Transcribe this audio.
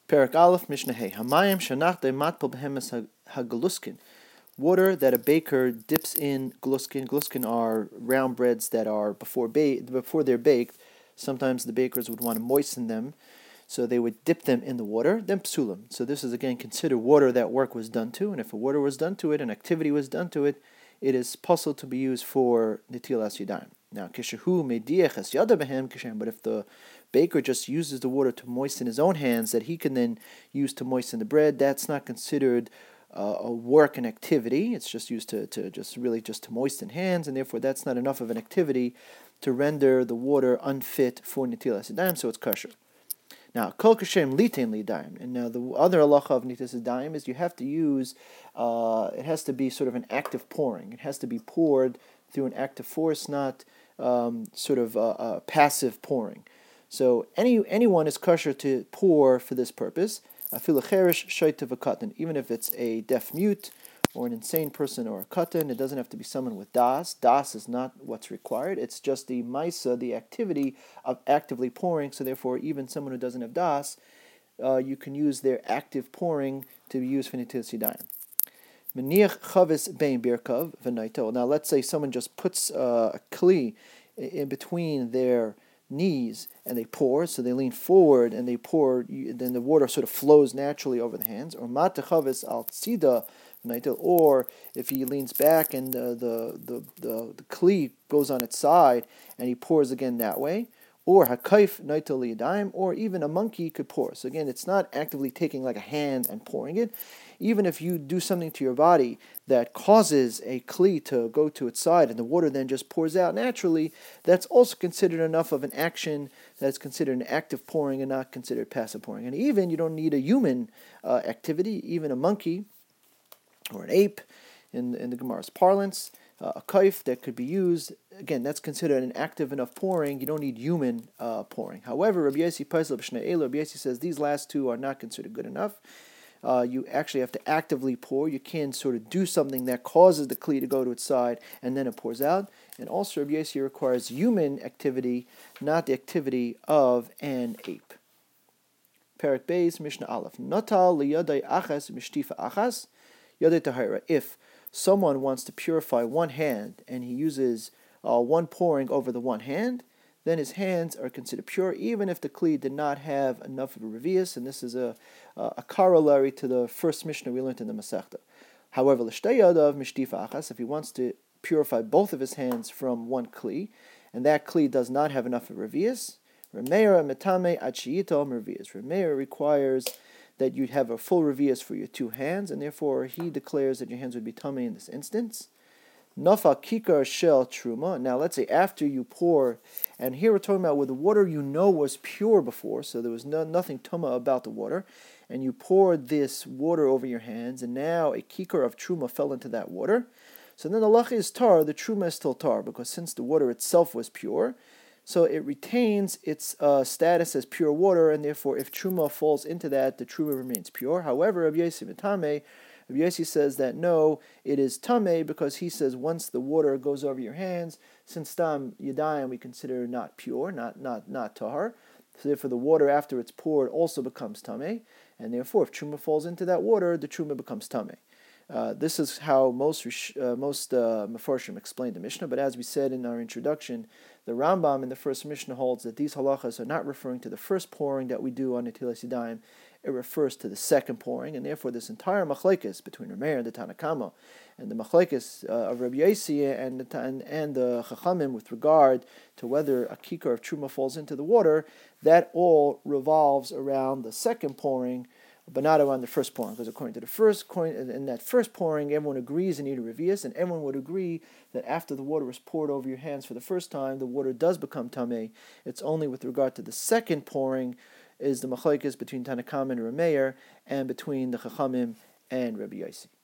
Perak Aleph Mishnah Hey Hamayim Shanach De Matpol Behemes Hagaluskin. Water that a baker dips in gluskin. Gluskin are round breads that are before they're baked. Sometimes the bakers would want to moisten them, so they would dip them in the water, then psulim. So this is again considered water that work was done to, and if a water was done to it, an activity was done to it, it is possible to be used for netilas yadayim. Now, kishehu mediach es yada behem kishem. But if the baker just uses the water to moisten his own hands, that he can then use to moisten the bread, that's not considered a work and activity. It's just used to moisten hands, and therefore that's not enough of an activity to render the water unfit for netilas yadayim. So it's kosher. Now, kol kashem litain lidayim. And now the other halacha of netilas yadayim is you have to use. It has to be sort of an active pouring. It has to be poured through an active force, not passive pouring. So anyone is kosher to pour for this purpose. Afilu cherish shaitav katan, even if it's a deaf mute or an insane person or a katan, it doesn't have to be someone with das. Das is not what's required. It's just the maisa, the activity of actively pouring. So therefore, even someone who doesn't have das, you can use their active pouring to be used for netilas yadayim. Meniach chavis bein birkav v'naito. Now let's say someone just puts a kli in between their knees and they pour, so they lean forward and they pour, then the water sort of flows naturally over the hands. Or mata chavis al tzida v'naito. Or if he leans back and the kli goes on its side and he pours again that way. Or hakaif naito liyadayim, or even a monkey could pour. So again, it's not actively taking like a hand and pouring it. Even if you do something to your body that causes a kli to go to its side and the water then just pours out naturally, that's also considered enough of an action that's considered an active pouring and not considered passive pouring. And even you don't need a human activity, even a monkey or an ape in the Gemara's parlance, a kaif that could be used, again, that's considered an active enough pouring. You don't need human pouring. However, Rabbi Yossi Paisel B'Shnei Elu, Rabbi Yossi says these last two are not considered good enough. You actually have to actively pour. You can't sort of do something that causes the kli to go to its side and then it pours out. And also, Rabbi Yossi requires human activity, not the activity of an ape. Perak Beis Mishnah Aleph. Natal liyadai achas mishtifa achas yadai tahira. If someone wants to purify one hand and he uses one pouring over the one hand, then his hands are considered pure, even if the kli did not have enough of a revius, and this is a corollary to the first Mishnah we learned in the Masechta. However, l'shtei yadav mishtifa achas, if he wants to purify both of his hands from one kli, and that kli does not have enough of a revius, Remeir metame ad sheyito revius. Remeir requires that you'd have a full revius for your two hands, and therefore he declares that your hands would be tamei in this instance. Nafa kikar shel truma. Now let's say after you pour, and here we're talking about where the water you know was pure before, so there was nothing tuma about the water, and you poured this water over your hands, and now a kikar of truma fell into that water. So then the lach is tar, the truma is still tar, because since the water itself was pure, so it retains its status as pure water, and therefore if truma falls into that, the truma remains pure. However, Rabbi Yossi Matame, Rabbi Yossi says that no, it is tamei, because he says once the water goes over your hands, since tam yadayim we consider not pure, not tahar, so therefore the water after it's poured also becomes tamei, and therefore if truma falls into that water, the truma becomes tamei. This is how most Mefarshim explained the Mishnah, but as we said in our introduction, the Rambam in the first Mishnah holds that these halachas are not referring to the first pouring that we do on Netilas Yadayim, it refers to the second pouring, and therefore this entire machlekes between Rameir and the Tanna Kama, and the machlekes of Rabbi Yossi and the Chachamim with regard to whether a kikar of truma falls into the water, that all revolves around the second pouring, but not around the first pouring, because according to the first in that first pouring, everyone agrees in need a revius, and everyone would agree that after the water is poured over your hands for the first time, the water does become tamei. It's only with regard to the second pouring is the machlekes between Tanna Kama and Rameir, and between the Chachamim and Rabbi Yossi.